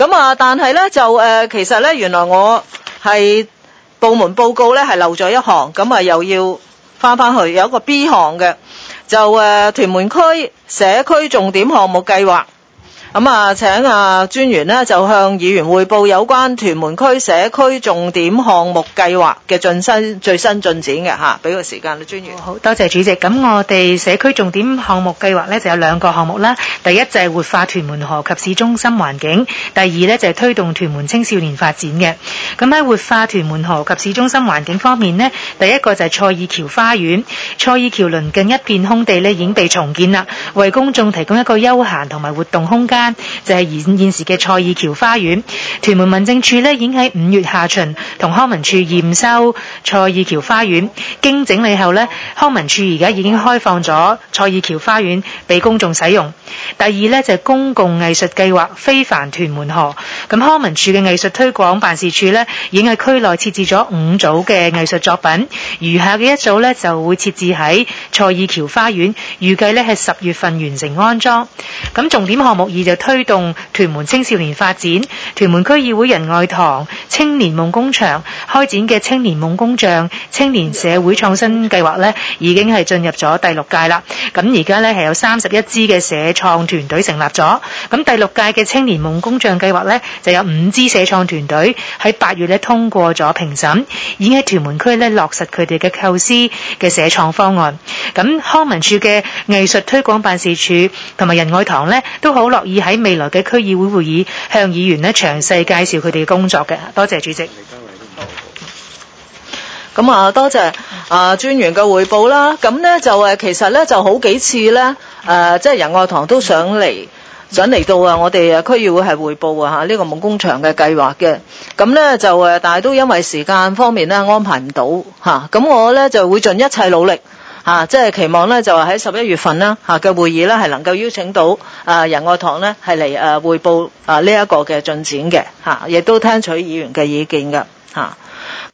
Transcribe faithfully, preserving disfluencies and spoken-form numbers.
咁啊，但係咧就誒、呃，其實咧原來我係部門報告咧係漏咗一項，咁啊又要翻翻去，有一個 B 項嘅，就誒、呃、屯門區社區重點項目計劃。咁啊，請啊專員呢就向議員匯報有關屯門區社區重點項目計劃嘅進新最新進展嘅嚇，俾個時間啦，專員。 好多謝主席。咁我哋社區重點項目計劃呢就有兩個項目啦。第一就係活化屯門河及市中心環境，第二呢就係推動屯門青少年發展嘅。咁喺活化屯門河及市中心環境方面呢，第一個就係蔡爾橋花園。蔡爾橋鄰近一片空地呢已經被重建啦，為公眾提供一個休閒同埋活動空間。就係現現時嘅蔡爾橋花園，屯門民政處呢已經喺五月下旬同康文署驗收蔡爾橋花園，經整理後呢，康文署而家已經開放咗蔡爾橋花園俾公眾使用。第二呢，就係公共藝術計劃非凡屯門河，咁康文署嘅藝術推廣辦事處呢已經喺區內設置咗五組嘅藝術作品，餘下嘅一組呢就會設置喺蔡爾橋花園，預計呢係十月份完成安裝。咁重點項目二就推動屯門青少年發展，屯門區議會仁愛堂青年夢工場開展嘅青年夢工場青年社會創新計劃呢已經係進入咗第六屆啦。咁而家呢係有三十一支嘅社創團隊成立咗。咁第六屆嘅青年夢工場計劃呢就有五支社創團隊喺八月呢通過咗評審，已經喺屯門區呢落實佢哋嘅構思嘅社創方案。咁康文署嘅藝術推廣辦事處同埋仁愛堂呢都好樂意喺未來嘅區議會會議向議員呢詳細介紹佢哋嘅工作嘅。多謝主席。 咁啊，多謝啊專員嘅匯報啦。咁呢就誒，其實呢就好幾次呢，誒、呃，即係仁愛堂都想嚟，想嚟到啊，我哋區議會係匯報啊嚇呢個夢工場嘅計劃嘅。咁呢就誒，但係都因為時間方面呢安排唔到嚇。咁、啊、我呢就會盡一切努力。啊，即係期望咧，就係喺十一月份啦嚇嘅會議咧，係能夠邀請到啊仁愛堂咧，係嚟誒匯報啊呢一個嘅進展嘅嚇，亦都聽取議員嘅意見嘅嚇。